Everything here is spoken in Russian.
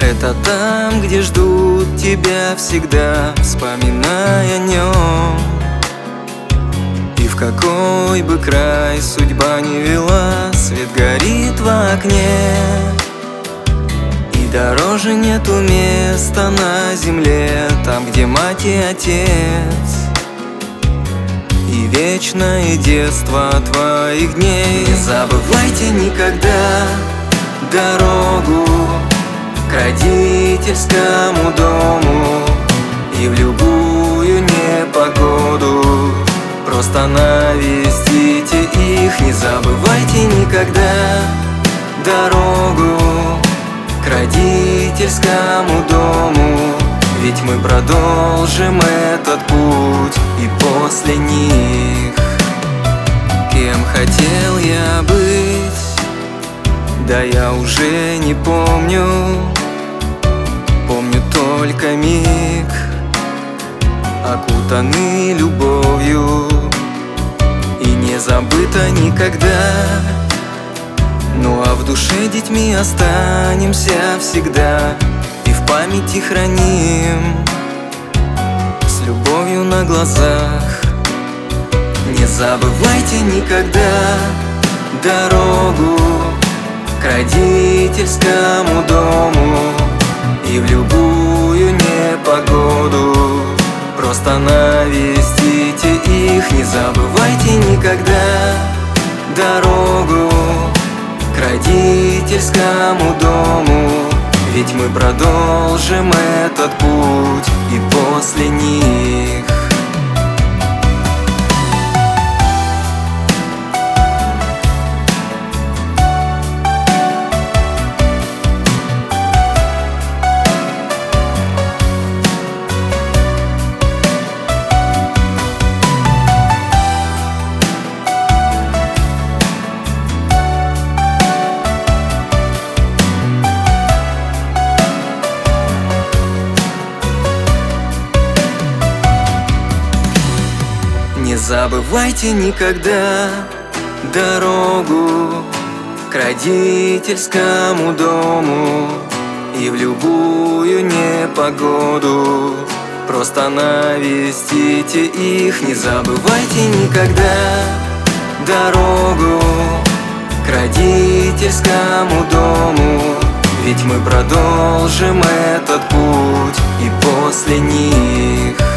Это там, где ждут тебя всегда, вспоминая о нем. И в какой бы край судьба ни вела, свет горит в окне. И дороже нету места на земле, там, где мать и отец. И вечное детство твоих дней. Не забывайте никогда дорогу к родительскому дому. И в любую непогоду просто навестите их. Не забывайте никогда дорогу к родительскому дому. Ведь мы продолжим этот путь и после них. Кем хотел я быть, да я уже не помню. Помню только миг, окутанный любовью. И не забыто никогда. Ну а в душе детьми останемся всегда. И в памяти храним с любовью на глазах. Не забывайте никогда дорогу к родительскому дому. И в любую непогоду просто навестите их. Не забывайте никогда дорогу к родительскому дому. Ведь мы продолжим этот путь и после них. Не забывайте никогда дорогу к родительскому дому. И в любую непогоду просто навестите их. Не забывайте никогда дорогу к родительскому дому. Ведь мы продолжим этот путь и после них.